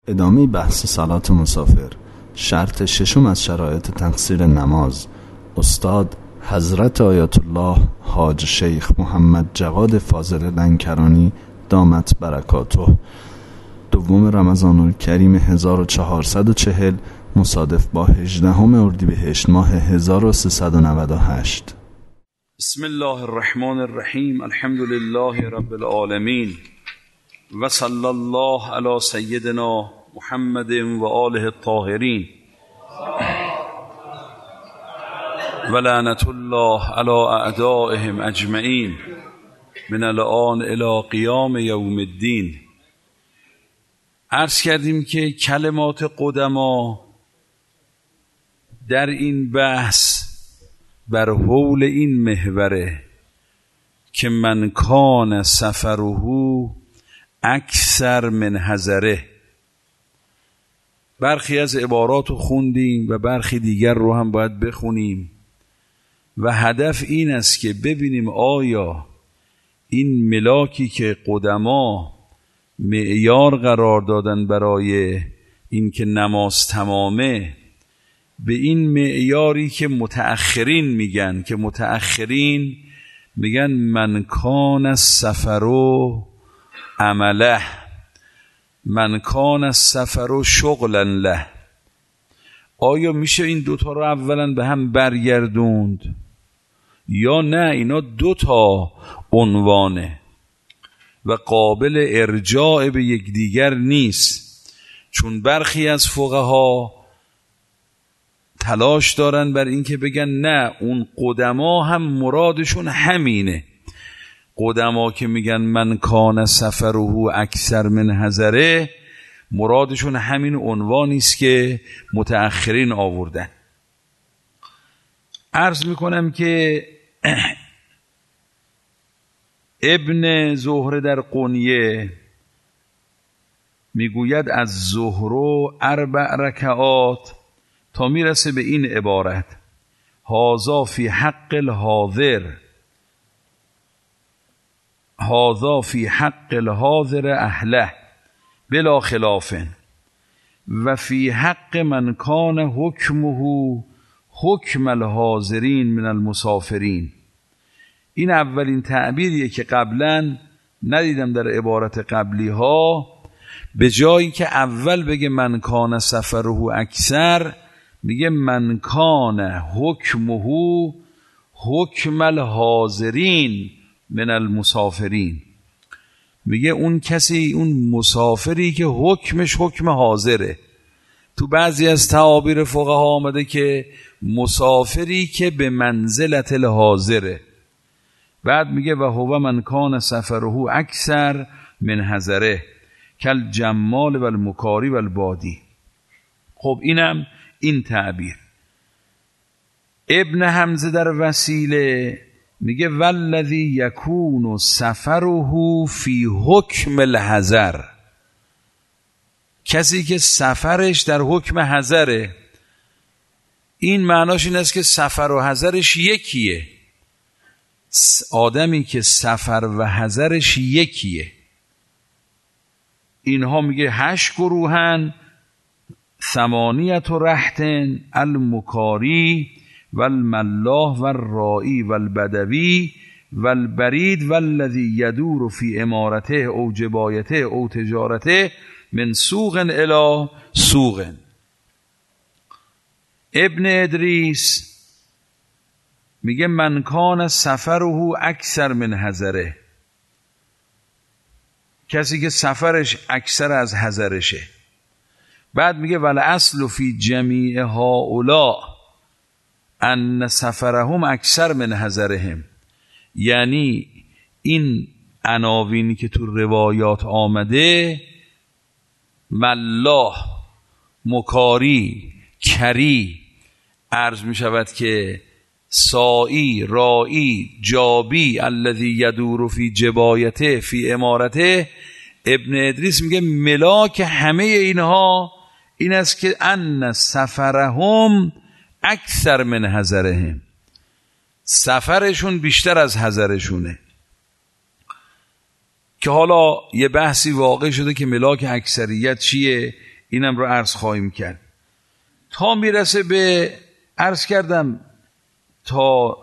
ادامه بحث صلات مسافر، شرط ششم از شرایط تقصیر نماز. استاد حضرت آیت الله حاج شیخ محمد جواد فاضل لنکرانی دامت برکاته. 2 رمضان الکریم 1440 مصادف با 18 اردیبهشت ماه 1398. بسم الله الرحمن الرحیم. الحمد لله رب العالمین و صلی الله علی سیدنا محمد و آله الطاهرین و لعنت الله علی اعدائهم اجمعین من الآن الی قیام یوم الدین. عرض کردیم که کلمات قدما در این بحث بر حول این محوره که من کان سفره اکثر من حضره. برخی از عبارات رو خوندیم و برخی دیگر رو هم باید بخونیم و هدف این است که ببینیم آیا این ملاکی که قدما معیار قرار دادن برای این که نماز تمامه، به این معیاری که متأخرین میگن، که متأخرین میگن من کان السفر عمله، من کان السفر شغلا له. آیا میشه این دوتا رو اولا به هم برگردوند یا نه؟ اینا 2 عنوانه و قابل ارجاع به یکدیگر نیست، چون برخی از فقها تلاش دارن بر این که بگن نه، اون قدما هم مرادشون همینه. قدما که میگن من کان سفره اکثر من حضره، مرادشون همین عنوانی است که متأخرین آوردن. عرض میکنم که ابن زهره در قنیه میگوید از ظهر 4 رکعات تا میرسه به این عبارت: هذا فی حق الحاضر، هذا فی حق الحاضر اهله بلا خلاف و فی حق من کان حکمه حکم الحاضرین من المسافرین. این اولین تعبیریه که قبلا ندیدم در عبارت قبلی ها. به جایی که اول بگه من کان سفره اکثر، میگه من کان حکمه حکم الحاضرین من المسافرین. میگه اون کسی، اون مسافری که حکمش حکم حاضره. تو بعضی از تعابیر فقها آمده که مسافری که به منزلت الحاضره. بعد میگه و هو من کان سفره اکثر من حضره کل جمال و المکاری و البادی. خب اینم این تعبیر. ابن حمزه در وسیله میگه والذی یکون سفره فی حکم الحضر، کسی که سفرش در حکم حضره. این معناش این است که سفر و حضرش یکیه. آدمی که سفر و حضرش یکیه. اینها میگه 8 گروهن: 8 رهطن المکاری و الملاح و الرائی و البدوی و البرید و الذی یدور فی امارته او جبایته او تجارته من سوق الی سوق. ابن ادریس میگه من کان سفره اکثر من حضره، کسی که سفرش اکثر از حضرشه. بعد میگه والاصل فی جمیع هؤلاء ان سفرهم اکثر من حضرهم. یعنی این عناوینی که تو روایات آمده، ملاح، مکاری، کری، عرض می شود که سائی، رائی، جابی، الذی یدور فی جبایته فی امارته. ابن ادریس میگه ملاک همه اینها این است که ان سفرهم اکثر من حضرهم، سفرشون بیشتر از حضرشونه. که حالا یه بحثی واقع شده که ملاک اکثریت چیه. اینم رو عرض خواهیم کرد تا میرسه به عرض کردم تا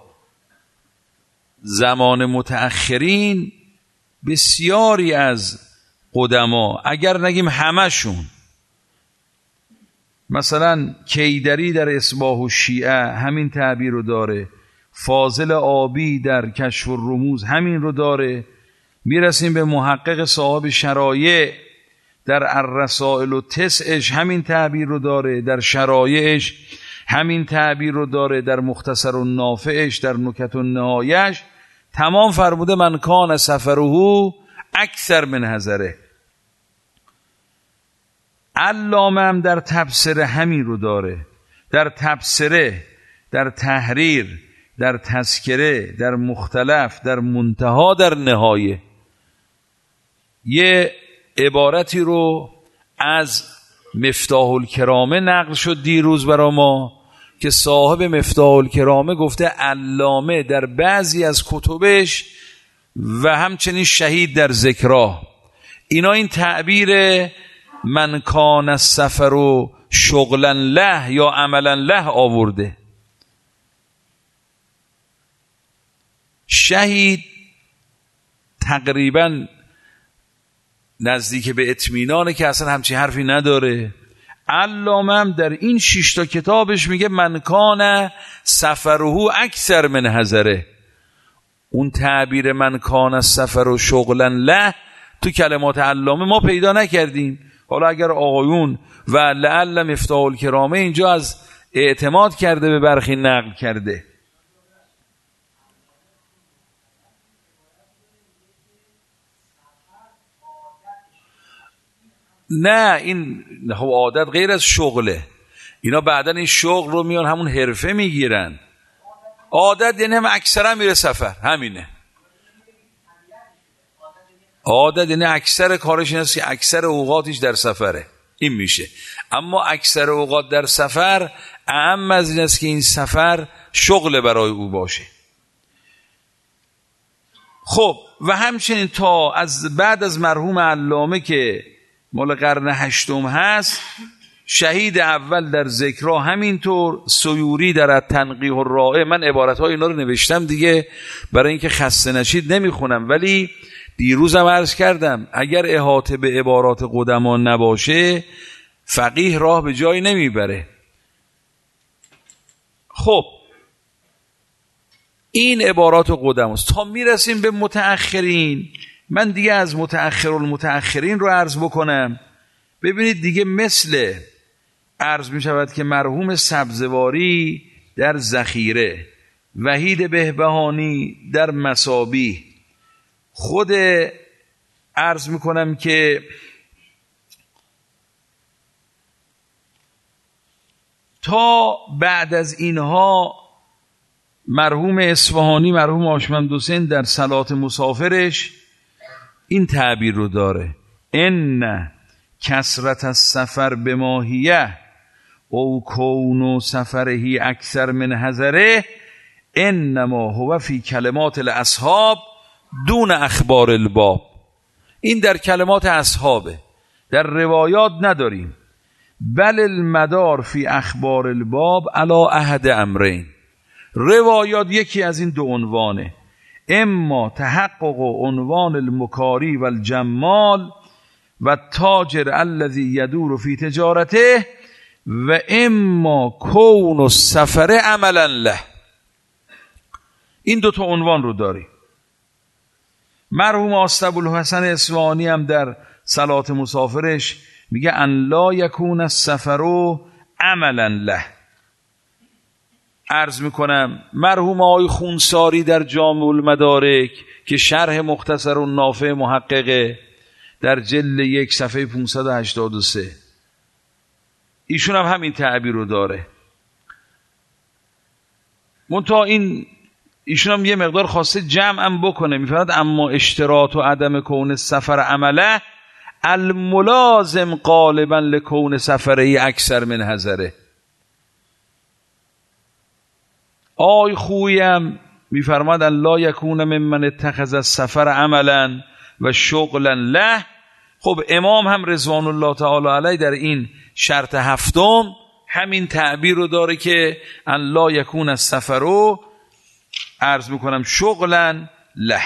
زمان متأخرین. بسیاری از قدما، اگر نگیم همشون، مثلا کیدری در اصباح الشیعه همین تعبیر رو داره، فاضل آبی در کشف الرموز همین رو داره، میرسیم به محقق صاحب شرایع در الرسائل التسعش همین تعبیر رو داره، در شرایعش همین تعبیر رو داره، در مختصر النافعش، در نکت النهایش تمام فرموده من کان سفره اکثر من حضره. علامه هم در تبصره همین رو داره، در تبصره، در تحریر، در تذکره، در مختلف، در منتها، در نهایه. یه عبارتی رو از مفتاح الکرامه نقل شد دیروز برا ما که صاحب مفتاح الکرامه گفته علامه در بعضی از کتبش و همچنین شهید در ذکراه اینا این تعبیر من کان السفر و شغلا له یا عملا له آورده. شهید تقریبا نزدیک به اطمینانه که اصلا همچین حرفی نداره. علامه هم در این 6 تا کتابش میگه من کان سفره اکثر من حضره. اون تعبیر من کان السفر و شغلا له تو کلمات علامه ما پیدا نکردیم. حالا اگر آقایون و لعل مفتاح الکرامه اینجا از اعتماد کرده به برخی نقل کرده. نه این عادت غیر از شغله. اینا بعدن این شغل رو میان همون حرفه میگیرن. عادت یعنی هم اکثرا میره سفر، همینه. عادت یعنی اکثر کارش این است که اکثر اوقاتش در سفره، این میشه. اما اکثر اوقات در سفر اهم از این است که این سفر شغل برای او باشه. خب و همچنین تا از بعد از مرحوم علامه که مال قرن 8 هست، شهید اول در ذکرها همینطور، سیوری در تنقیح الرائع. من عبارت‌های اینا رو نوشتم دیگه برای اینکه خسته نشید نمیخونم، ولی دیروزم عرض کردم اگر احاطه به عبارات قدما نباشه فقیه راه به جایی نمیبره. خب این عبارات قدماست. تا میرسیم به متأخرین، من دیگه از متأخرین رو عرض بکنم. ببینید دیگه مثل عرض می شود که مرحوم سبزواری در ذخیره، وحید بهبهانی در مسابیح، خود عرض می کنم که تا بعد از اینها مرحوم اصفهانی، مرحوم هاشم حسین در صلات مسافرش این تعبیر رو داره: ان کثرت السفر بماهیه او کون سفره اکثر من حضره انما هو فی کلمات الاصحاب دون اخبار الباب. این در کلمات اصحابه، در روایات نداریم. بل المدار فی اخبار الباب علی احد امرین. روایات یکی از این 2 عنوانه: اما تحقق عنوان المکاری و الجمال و تاجر الذی یدور فی تجارته و اما کون السفر عملا له. این 2 تا عنوان رو داری. مرحوم ابوالحسن اصفهانی هم در صلات مسافرش میگه ان لا یکون السفر عملا له. عرض میکنم مرحوم آقای خونساری در جامع المدارک که شرح مختصر النافع محققه در جلد 1 صفحه 583، ایشون هم همین تعبیر رو داره. منتها ایشون هم یه مقدار خواسته جمع هم بکنه، میفرد اما اشتراط و عدم کون سفر عمله الملازم غالبا لکون سفره اکثر من حضره. آی خویم میفرماد الله یکون ممن اتخذ السفر عملا و شغلا له. خب امام هم رضوان الله تعالی علیه در این شرط هفتم همین تعبیر رو داره که ان لا یکون السفر رو عرض میکنم شغلا له.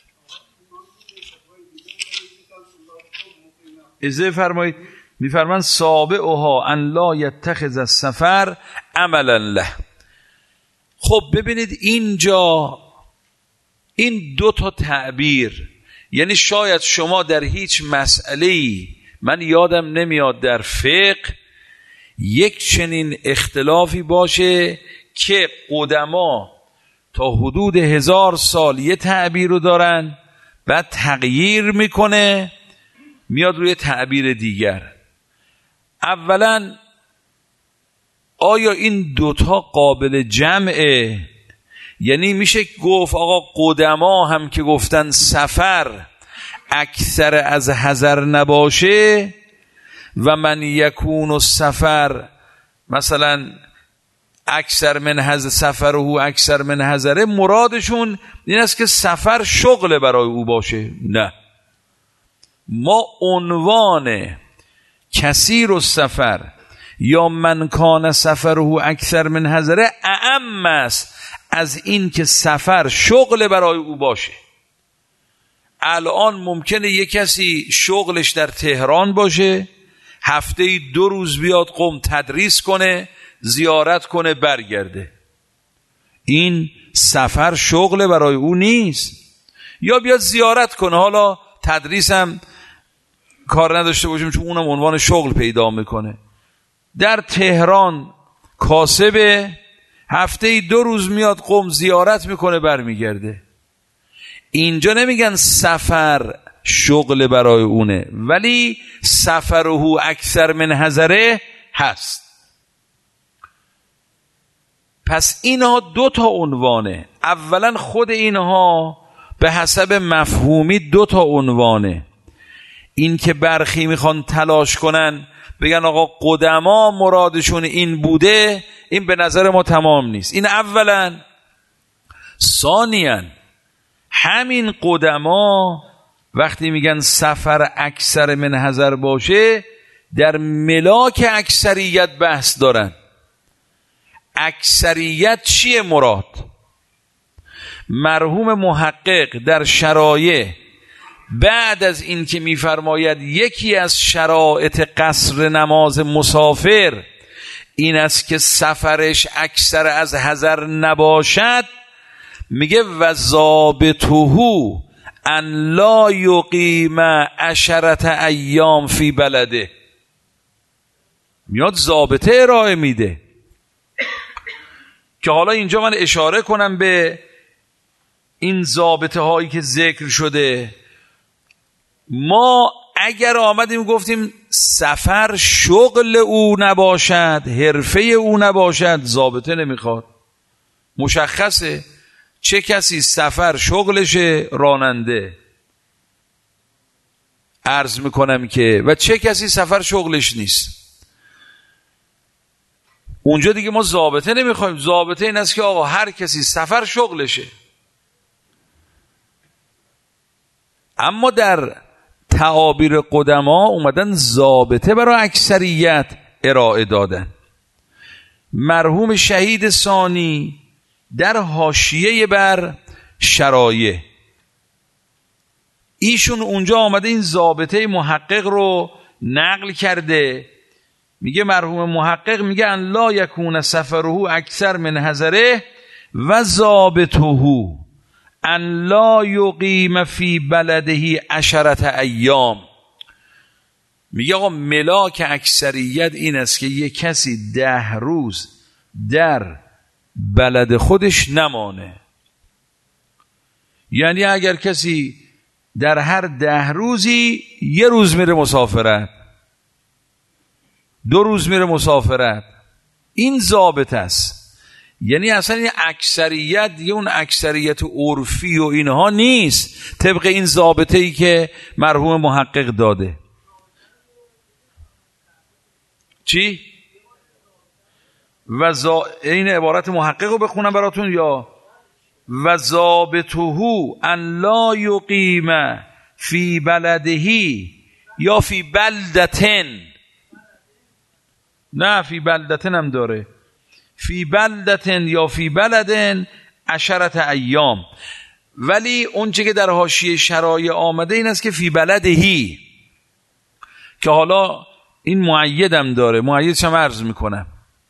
اجازه فرمایید، میفرمان سابعها ان لا یتخذ السفر عملا له. خب ببینید اینجا این دو تا تعبیر، یعنی شاید شما در هیچ مسئله‌ای، من یادم نمیاد در فقه یک چنین اختلافی باشه که قدما تا حدود 1000 سال یه تعبیر رو دارن، بعد تغییر میکنه میاد روی تعبیر دیگر. اولا آیا این دوتا قابل جمعه؟ یعنی میشه گفت آقا قدما هم که گفتن سفر اکثر از حضر نباشه و من یکون السفر مثلا اکثر من حضر سفر و اکثر من حضره، مرادشون این است که سفر شغل برای او باشه؟ نه، ما عنوان کثیر السفر یا من کان سفره اکثر من حضره اعم است از این که سفر شغل برای او باشه. الان ممکنه یک کسی شغلش در تهران باشه، هفته 2 روز بیاد قم تدریس کنه، زیارت کنه، برگرده. این سفر شغل برای او نیست. یا بیاد زیارت کنه، حالا تدریس هم کار نداشته باشیم چون اونم عنوان شغل پیدا میکنه. در تهران کاسبه، هفته 2 روز میاد قم زیارت میکنه، برمیگرده. اینجا نمیگن سفر شغل برای اونه، ولی سفره اکثر من حضره هست. پس اینها 2 تا عنوانه. اولا خود اینها به حسب مفهومی 2 تا عنوانه. این که برخی میخوان تلاش کنن بگن آقا قدما مرادشون این بوده، این به نظر ما تمام نیست. این اولا. ثانیاً همین قدما وقتی میگن سفر اکثر من حضر باشه، در ملاک اکثریت بحث دارن. اکثریت چیه مراد؟ مرحوم محقق در شرایع بعد از این که میفرماید یکی از شرایط قصر نماز مسافر این است که سفرش اکثر از حضر نباشد، میگه و ضابطه ان لا یقیم 10 ایام فی بلده. میاد ضابطه ارائه میده که حالا اینجا من اشاره کنم به این ضابطه هایی که ذکر شده. ما اگر آمدیم گفتیم سفر شغل او نباشد، حرفه او نباشد، ضابطه نمیخواد، مشخصه. چه کسی سفر شغلشه؟ راننده، عرض میکنم که، و چه کسی سفر شغلش نیست. اونجا دیگه ما ضابطه نمیخوایم. ضابطه این است که آقا هر کسی سفر شغلشه. اما در تعابیر قدما اومدن ضابطه برای اکثریت ارائه دادن. مرحوم شهید ثانی در حاشیه بر شرایع ایشون اونجا آمده این ضابطه محقق رو نقل کرده. میگه مرحوم محقق میگه ان لا یکون سفره اکثر من حضره و ضابطه ان لا یقیم فی بلده 10 ایام. میگه آقا ملاک اکثریت این است که یک کسی 10 روز در بلد خودش نمانه. یعنی اگر کسی در هر 10 روزی 1 روز میره مسافرت، 2 روز میره مسافرت، این ضابط است. یعنی اصلا این اکثریت دیگه اون اکثریت عرفی و اینها نیست، طبق این ضابطه‌ای که مرحوم محقق داده. چی؟ این عبارت محقق رو بخونم براتون یا و ضابطه ان لا یقیم فی بلده یا فی بلدتن. نه فی بلدتن هم داره، فی بلدتن یا فی بلدن 10 ایام. ولی اون چه که در حاشیه شرایع آمده این است که فی بلدهی، که حالا این مؤیدم داره، مؤیدش هم عرض میکنم.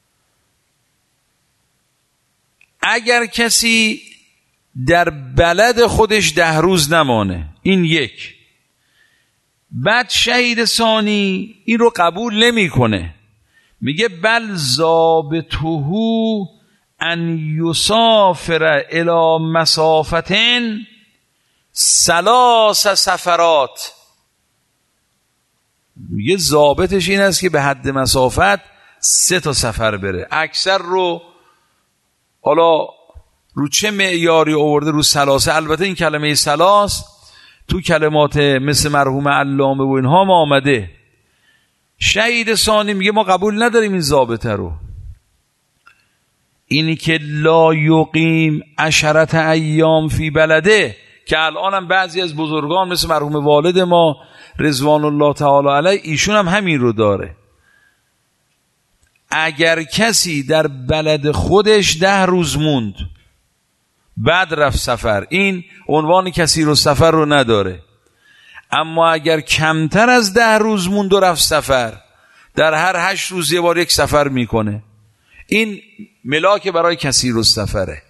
اگر کسی در بلد خودش 10 روز نمانه، این یک. بعد شهید ثانی این رو قبول نمیکنه، میگه بل ضابطه ان یسافر الی مسافتن 3 سفرات. میگه ضابطش این است که به حد مسافت 3 تا سفر بره. اکثر رو حالا رو چه معیاری آورده؟ رو 3. البته این کلمه 3 تو کلمات مثل مرحوم علامه و اینها ما آمده. شهید ثانی میگه ما قبول نداریم این ضابطه رو. اینی که لا یقیم 10 ایام فی بلده، که الان هم بعضی از بزرگان مثل مرحوم والد ما رضوان الله تعالی علیه ایشون هم همین رو داره. اگر کسی در بلد خودش 10 روز موند بعد رفت سفر، این عنوان کسی رو سفر رو نداره. اما اگر کمتر از 10 روز موند و رفت سفر، در هر 8 روز یه بار یک سفر میکنه، این ملاک برای کسی رو سفره.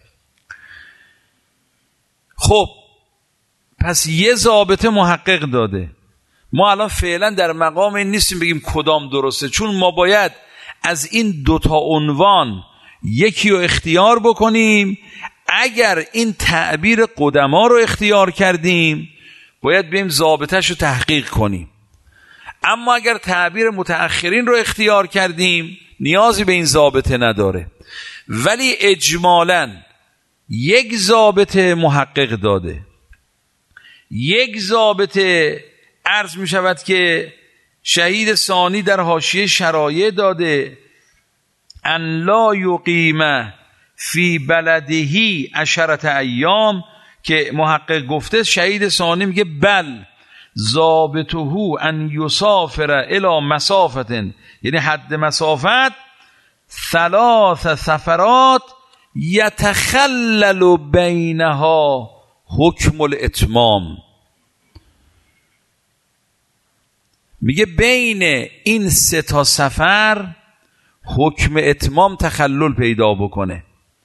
خب پس یه ضابطه محقق داده. ما الان فعلا در مقام این نیستیم بگیم کدام درسته، چون ما باید از این 2 تا عنوان یکی رو اختیار بکنیم. اگر این تعبیر قدما رو اختیار کردیم باید بریم ضابطه‌اش رو تحقیق کنیم. اما اگر تعبیر متأخرین رو اختیار کردیم نیازی به این ضابطه نداره. ولی اجمالاً یک ضابطه محقق داده، یک ضابطه عرض می شود که شهید ثانی در حاشیه شرایع داده، ان لا یقیم فی بلدهی 10 ایام، که محقق گفته شهید ثانی میگه بل ضابطه ان یسافر الی مسافت، یعنی حد مسافت 3 سفرات یتخلل بینها حکم الاتمام. میگه بین این 3 تا سفر حکم اتمام تخلل پیدا بکنه.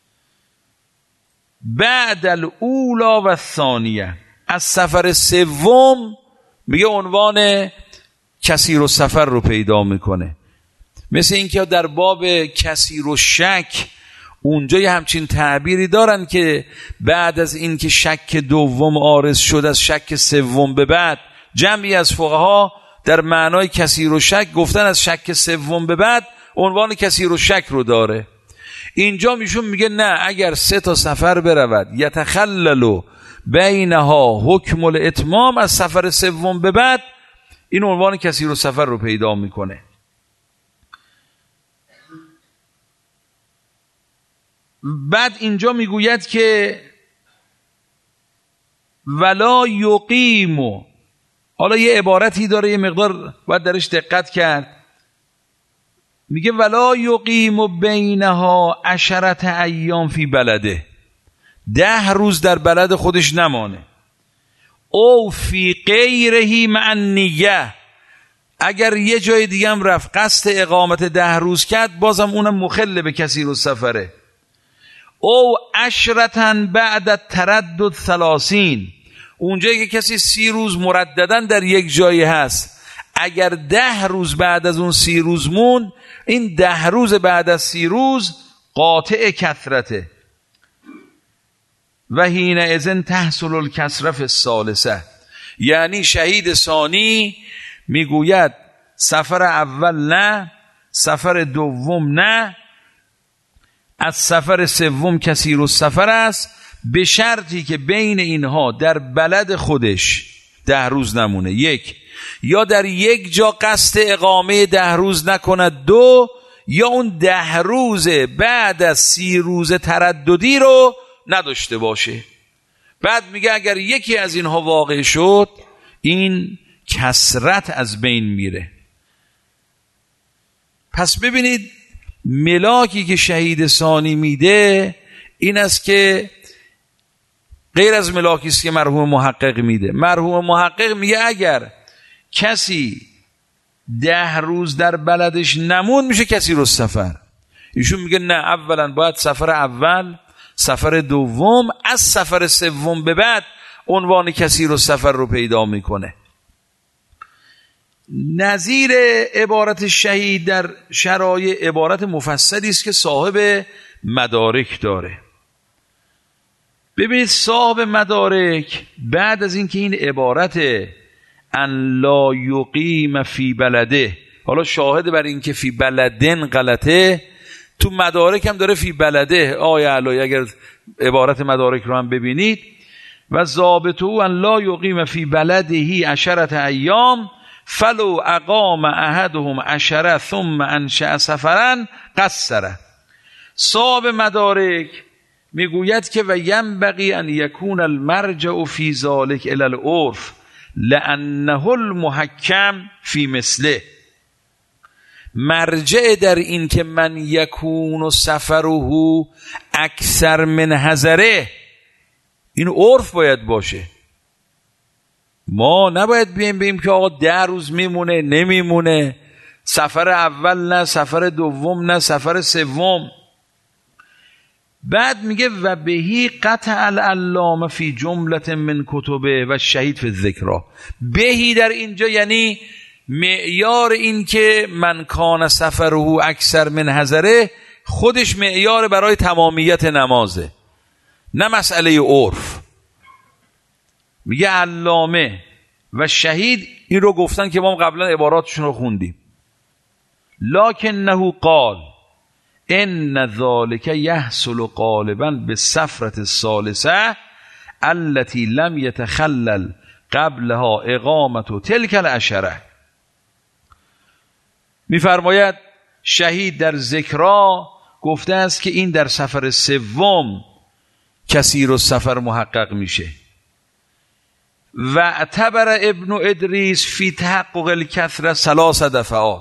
بعد الاولا و الثانیه، از سفر 3 میگه عنوان کثیر السفر رو پیدا میکنه. مثل اینکه در باب کثیر الشک اونجا یه همچین تعبیری دارن که بعد از این که شک 2 عارض شد، از شک 3 به بعد جمعی از فقها در معنای کثیر الشک گفتن از شک 3 به بعد عنوان کثیر الشک رو داره. اینجا میشون میگه نه، اگر 3 تا سفر برود یتخلل بینها حکم الاتمام، از سفر 3 به بعد این عنوان کثیر السفر رو پیدا میکنه. بعد اینجا میگوید که ولا یقیم، حالا یه عبارتی داره یه مقدار باید درش دقت کرد. میگه ولا یقیم بینها 10 ایام فی بلده، 10 روز در بلد خودش نمانه. او فی غیره مع النیه، اگر یه جای دیگه هم رفت قصد اقامت 10 روز کرد بازم اونم مخل به کثیر السفره. او 10 بعد التردد 30، اونجایی که کسی 30 روز مرددن در یک جایی هست، اگر 10 روز بعد از اون 30 روز موند، این 10 روز بعد از 30 روز قاطع کثرته. و حین اذن تحصل الکثرة فی الثالثه، یعنی شهید ثانی میگوید سفر اول نه، سفر دوم نه، از سفر 3 کثیر السفر است، به شرطی که بین اینها در بلد خودش 10 روز نمونه. 1 یا در یک جا قصد اقامه 10 روز نکند، 2 یا اون 10 روز بعد از 30 روز ترددی رو نداشته باشه. بعد میگه اگر یکی از اینها واقع شد این کثرت از بین میره. پس ببینید ملاکی که شهید ثانی میده این است که غیر از ملاکی است که مرحوم محقق میده. مرحوم محقق میگه اگر کسی 10 روز در بلدش نمون میشه کثیر السفر. ایشون میگه نه، اولا باید سفر اول، سفر دوم، از سفر سوم به بعد عنوان کثیر السفر رو پیدا میکنه. نظیر عبارت شهید در شرایع عبارت مفصلی است که صاحب مدارک داره. ببینید صاحب مدارک بعد از اینکه این عبارت ان لا یقیم فی بلده، حالا شاهد بر این که فی بلدن غلطه، تو مدارک هم داره فی بلده. آیه علایی اگر عبارت مدارک رو هم ببینید، و ضابطه ان لا یقیم فی بلده 10 ایام فلو اقام احدهم 10 ثم انشأ سفرا قصره. صاحب مدارک میگوید که و ینبغی ان یکون المرجع فی ذلک الی العرف لانه المحکم فی مثله. مرجع در این که من یکون سفره اکثر من حضره، این عرف باید باشه. ما نباید بیم که آقا 10 روز میمونه نمیمونه، سفر اول نه، سفر دوم نه، سفر سوم. بعد میگه و بهی قطع العلامه فی جمله من کتبه و شهید فی الذکرا. بهی در اینجا یعنی معیار این که من کان سفره اکثر من حضره خودش معیار برای تمامیت نمازه، نه مسئله عرف. میگه علامه و شهید این رو گفتن که ما قبلا عباراتشون رو خوندیم. لکنه قال ان ذلك يحصل غالبا بالسفرة الثالثه التي لم يتخلل قبلها اقامه تلك العشره. میفرماید شهید در ذکرا گفته است که این در سفر سوم کثیر السفر محقق میشه. و اعتبر ابن ادریس فی تحقق الکثرة 3 دفعات.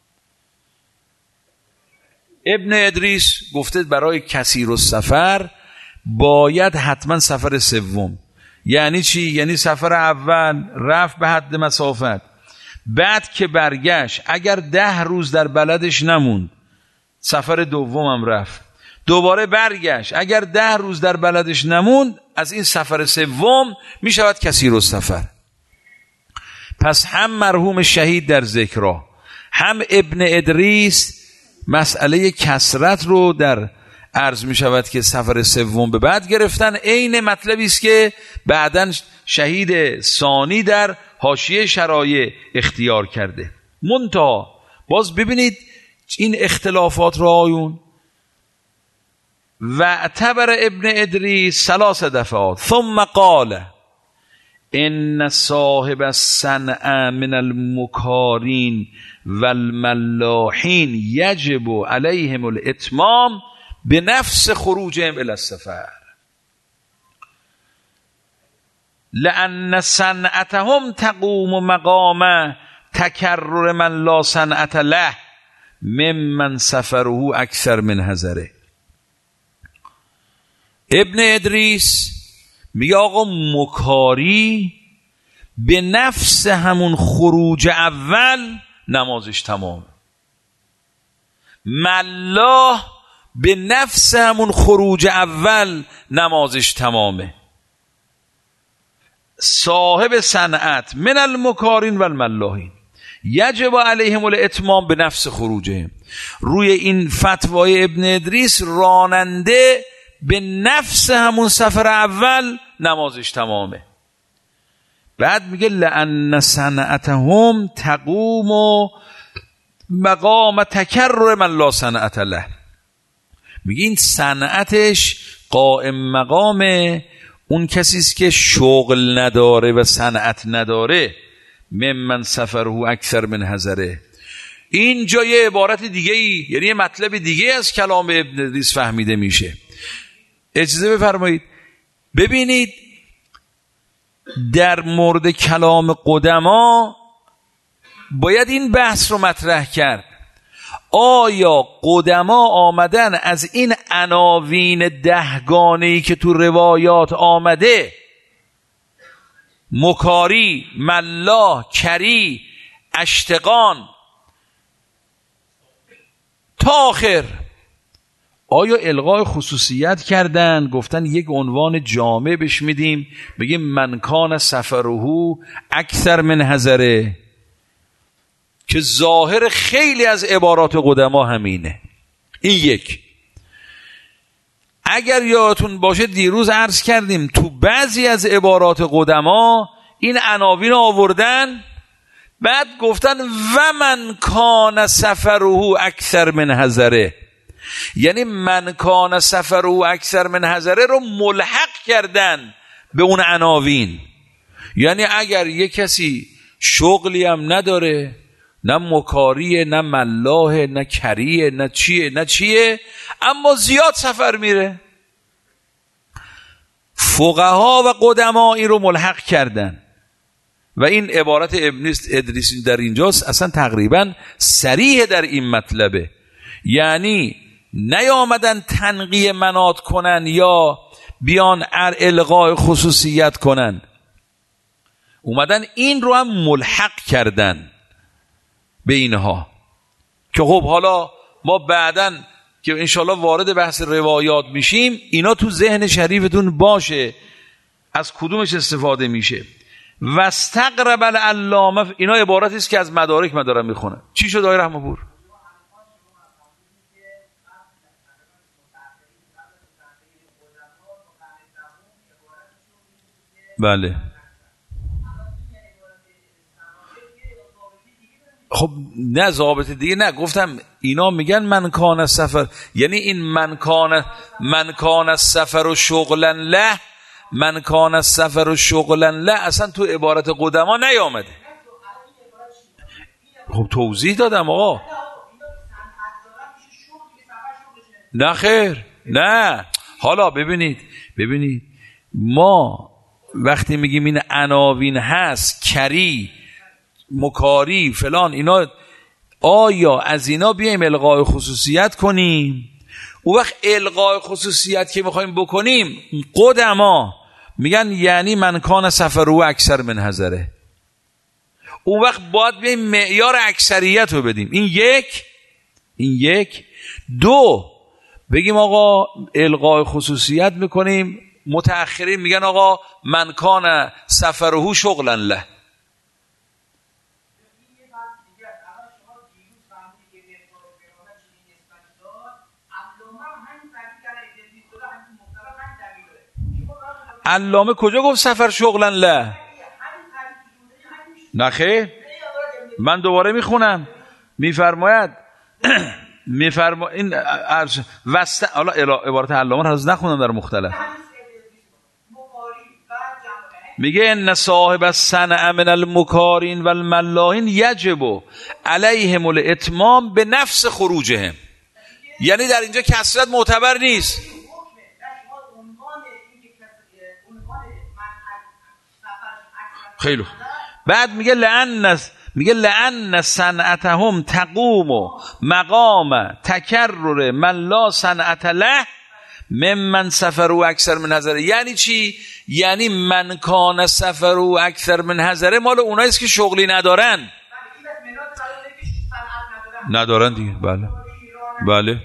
ابن ادریس گفته برای کثیر السفر باید حتما سفر سوم. یعنی چی؟ یعنی سفر اول رفت به حد مسافت، بعد که برگشت اگر 10 روز در بلدش نموند، سفر دوم هم رفت، دوباره برگشت اگر 10 روز در بلدش نموند، از این سفر سوم می شود کثیر السفر. پس هم مرحوم شهید در ذکرها هم ابن ادریس مسئله کثرت رو در عرض می شود که سفر سوم به بعد گرفتن. عین مطلبی است که بعداً شهید ثانی در حاشیه شرایع اختیار کرده. منتها باز ببینید این اختلافات را آیون. و اعتبر ابن ادریس 3 دفعات ثم قال ان صاحب الصنع من المکارین والملاحین یجب علیهم الاتمام بنفس خروجهم الی السفر لان صنعتهم تقوم مقام تکرر من لا صنعت له ممن سفره اکثر من حضره. ابن ادریس میگه آقا مکاری به نفس همون خروج اول نمازش تمام، ملاح به نفس همون خروج اول نمازش تمامه. صاحب صنعت من المکارین و الملاحین یجب علیهم الاتمام به نفس خروجهم. روی این فتوای ابن ادریس راننده به نفس همون سفر اول نمازش تمامه. بعد میگه لأن صنعتهم تقوم مقام تکرر من لا صنعت له. میگه این صنعتش قائم مقام اون کسی است که شغل نداره و صنعت نداره. ممن سفره اکثر من حضره. این جای عبارت دیگه ای، یعنی یه مطلب دیگه از کلام ابن ادریس فهمیده میشه. اجازه بفرمایید ببینید در مورد کلام قدما باید این بحث رو مطرح کرد. آیا قدما آمدن از این عناوین 10 گانه‌ای که تو روایات آمده، مکاری، ملاح، کری، اشتقان تا آخر، آیا الغای خصوصیت کردن؟ گفتن یک عنوان جامع بهش میدیم، بگیم من کان سفره اکثر من حضره، که ظاهر خیلی از عبارات قدما همینه. این یک. اگر یادتون باشه دیروز عرض کردیم تو بعضی از عبارات قدما این عناوین آوردن، بعد گفتن و من کان سفره اکثر من حضره، یعنی من کان سفره اکثر من حضره رو ملحق کردن به اون عناوین. یعنی اگر یک کسی شغلی هم نداره، نه مکاریه، نه ملاحه، نه کریه، نه چیه، اما زیاد سفر میره، فقها و قدما این رو ملحق کردن. و این عبارت ابن ادریسی در اینجاست اصلا تقریبا صریح در این مطلبه، یعنی نیامدن تنقیه منات کنن یا بیان الغای خصوصیت کنن، اومدن این رو هم ملحق کردن به اینها. که خب حالا ما بعدن که انشالله وارد بحث روایات میشیم، اینا تو ذهن شریفتون باشه از کدومش استفاده میشه. واستقرب العلامه، اینا عبارتی است که از مدارک من دارم میخونم. چی شد آقای رحمه پور؟ بله. خب نه ضابط دیگه نه، گفتم اینا میگن من کان السفر، یعنی این من کان السفر و شغلا له، من کان السفر و شغلا له اصلا تو عبارت قدما نیامده. خب توضیح دادم آقا. نه خیر، نه. حالا ببینید ما وقتی میگیم این عناوین هست، کری، مکاری، فلان، اینا آیا از اینا بیایم الغای خصوصیت کنیم؟ اون وقت الغای خصوصیت که میخوایم بکنیم، قدما میگن یعنی من کان سفره اکثر من حضره، اون وقت باید بیایم معیار اکثریت رو بدیم. این یک. دو، بگیم آقا الغای خصوصیت میکنیم، متأخرین میگن آقا من کان سفره شغلا له. علامه کجا گفت سفر شغلا له؟ نخیر، من دوباره میخونم. میفرماید این حالا عبارت علامه رو هنوز نخوندم در مختلف. میگه ان صاحب الصنع من المکارین و الملاحین یجب علیهم الاتمام به نفس خروجهم، یعنی در اینجا کسرت معتبر نیست. خیلی خوب. بعد میگه لأن صنعتهم تقوم مقام تکرر من لا صنعت له ممن سفر و اکثر من حضره. یعنی چی؟ یعنی من کان سفر و اکثر من حضره مال اوناییست که شغلی ندارن دیگه. بله.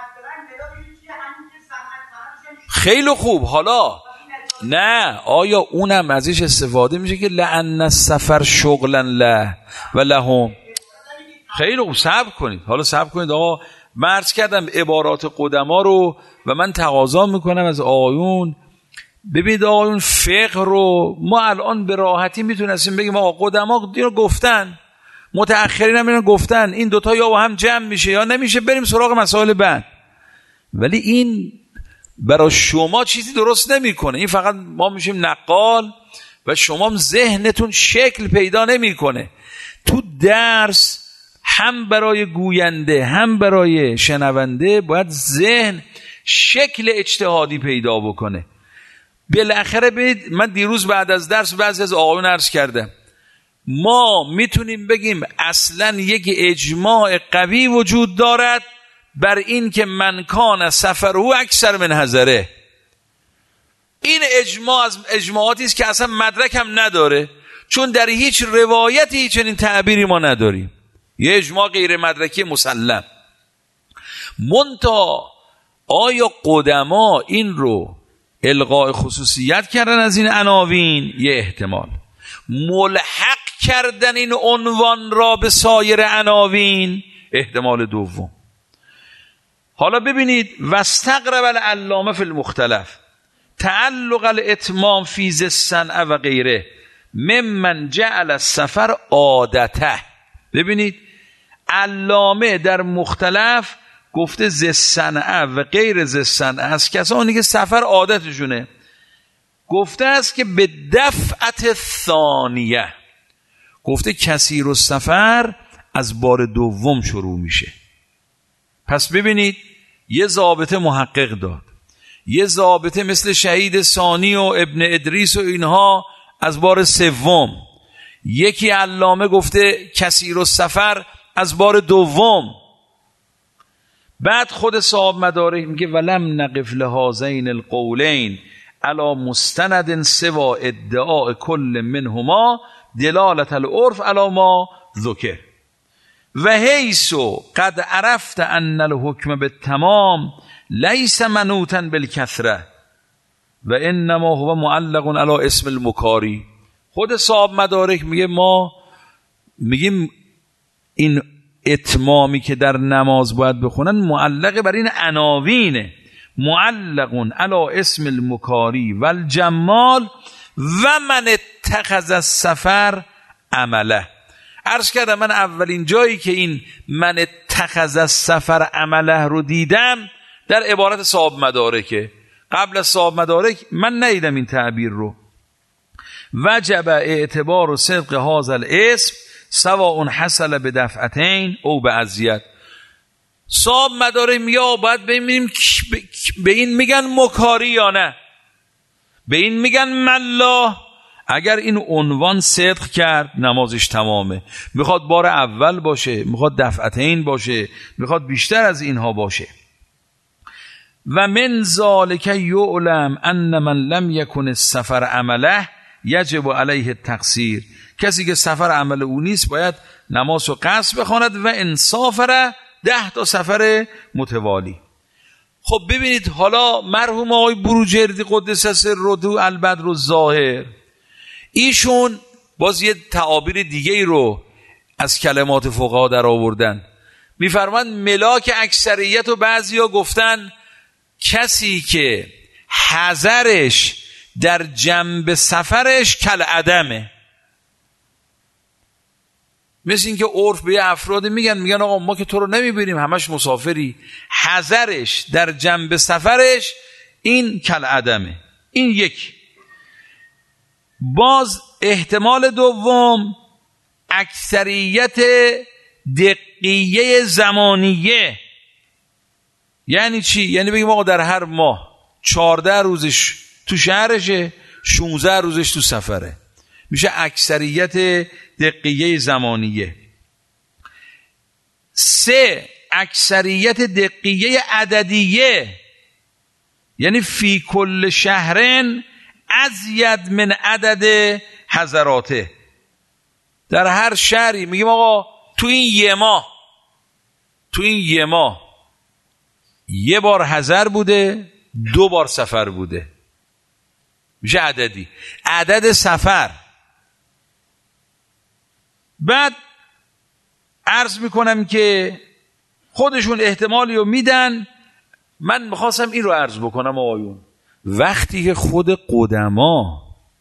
خیلی خوب. حالا نه، آیا اونم ازش استفاده میشه که لأن السفر شغلا له و لهم؟ خیلی خوب، صبر کنید. حالا صبر کنید آقا. من عرض کردم عبارات قدما رو و من تقاضا میکنم از آقایون، ببینید آقایون فقه رو ما الان به راحتی میتونستیم بگیم آقا قدما اینو گفتن، متأخرین هم اینو گفتن، این دوتا یا با هم جمع میشه یا نمیشه، بریم سراغ مسائل بعد. ولی این برای شما چیزی درست نمیکنه. این فقط ما میشیم نقال و شما ذهنتون شکل پیدا نمیکنه. تو درس هم برای گوینده هم برای شنونده باید ذهن شکل اجتهادی پیدا بکنه. بالاخره ببینید من دیروز بعد از درس بعضی از آقایون عرض کردم، ما میتونیم بگیم اصلا یک اجماع قوی وجود دارد بر این که من کان سفره اکثر من حضره. این اجماع از اجماعاتی است که اصلا مدرک هم نداره، چون در هیچ روایتی چنین تعبیری ما نداریم. یه اجماع غیر مدرکی مسلم. منتها آیا قدما این رو الغاء خصوصیت کردن از این عناوین؟ یه احتمال. ملحق کردن این عنوان را به سایر عناوین؟ احتمال دوم. حالا ببینید واستقرب العلامه فی المختلف تعلق الاتمام فی ذی الصنعة و غیره ممن جعل السفر عادته. ببینید علامه در مختلف گفته ذی الصنعة و غیر ذی الصنعة از کسانی که سفر عادتشونه، گفته است که به دفعت ثانیه، گفته کثیر السفر از بار دوم شروع میشه. پس ببینید یه ضابطه محقق داد، یه ضابطه مثل شهید ثانی و ابن ادریس و اینها از بار سوم، یکی علامه گفته کثیر السفر از بار دوم. بعد خود صاحب مدارک میگه ولم نقف لهذین القولین علی مستند سوا ادعاء کل منهما دلالت العرف علی ما ذکر و حیث قد عرفت ان الحکم بالتمام لیس منوطا بالکثره و انما هو معلق علی اسم المکاری. خود صاحب مدارک میگه ما میگیم این اتمامی که در نماز باید بخونن معلق بر این عناوینه، معلق علی اسم المکاری و الجمال و من اتخذ السفر عمله. عرض کردم من اولین جایی که این من اتخذ السفر عمله رو دیدم در عبارت صاحب مدارکه. قبل از صاحب مدارک من ندیدم این تعبیر رو. وجب اعتبار و صدق هذا الاسم سواء حصل به دفعتین او به اذیت. صاحب مدارک میگه باید ببینیم به این میگن مکاری یا نه، به این میگن ملا. اگر این عنوان صدق کرد نمازش تمامه. میخواد بار اول باشه، میخواد دفعتین باشه، میخواد بیشتر از اینها باشه. و من ذالک یعلم ان من لم یکن السفر عمله یجب علیه التقصیر. کسی که سفر عمل او نیست باید نماز رو قصر بخواند و انصافره 10 تا سفر متوالی. خب ببینید حالا مرحوم آقای بروجردی قدس سره البدر الظاهر ایشون باز یه تعابیر دیگه رو از کلمات فقها در آوردن. میفرماند ملاک اکثریت و بعضیا گفتن کسی که حذرش در جنب سفرش کل عدمه. مثل این که عرف به افراد میگن آقا ما که تو رو نمیبینیم همش مسافری، حذرش در جنب سفرش این کل عدمه. این یک. باز احتمال دوم اکثریت دقیقه زمانیه. یعنی چی؟ یعنی بگیم آقا در هر ماه 14 روزش تو شهرشه، 16 روزش تو سفره، میشه اکثریت دقیقه زمانیه. 3 اکثریت دقیقه عددیه، یعنی فی کل شهرن ازید من عدد حضراته. در هر شهری میگیم آقا تو این یه ماه یه بار حضر بوده، 2 بار سفر بوده، میشه عددی، عدد سفر. بعد عرض میکنم که خودشون احتمالی رو میدن. من میخواستم این رو عرض بکنم آقایون، وقتی که خود قدما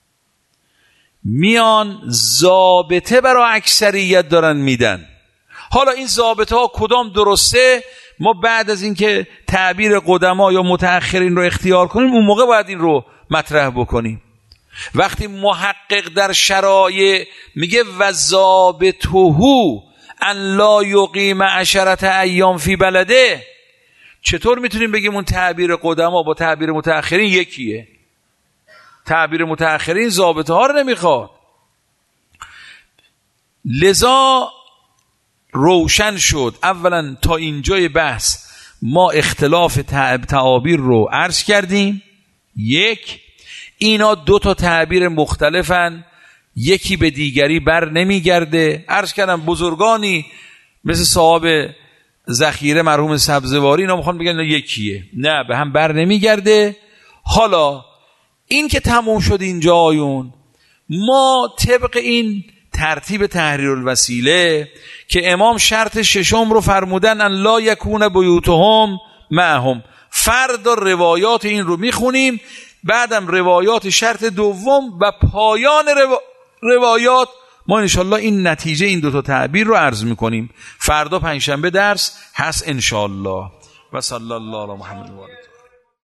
میان ضابطه برای اکثریت دارن میدن، حالا این ضابطه ها کدام درسته ما بعد از اینکه تعبیر قدما یا متأخرین رو اختیار کنیم اون موقع باید این رو مطرح بکنیم. وقتی محقق در شرایع میگه و ضابطه ان لا یقیم 10 ایام فی بلده، چطور میتونیم بگیم اون تعبیر قدما با تعبیر متأخرین یکیه؟ تعبیر متأخرین ضابطه ها رو نمیخواد. لذا روشن شد اولا تا اینجای بحث ما اختلاف تعابیر رو عرض کردیم. یک، اینا دو تا تعبیر مختلفن، یکی به دیگری بر نمیگرده. عرض کردم بزرگانی مثل صاحب ذخیره مرحوم سبزواری اینا میخوان بگن یکیه، نه، به هم بر نمیگرده. حالا این که تموم شد اینجا آیون، ما طبق این ترتیب تحریر الوسیله که امام شرط ششم رو فرمودن ان لا یکون بیوتهم معهم، فردا روایات این رو میخونیم، بعدم روایات شرط دوم و پایان روایات ما انشالله این نتیجه این دوتا تعبیر رو عرض میکنیم. فردا پنجشنبه درس هست انشالله. و صلی الله علی محمد و آله.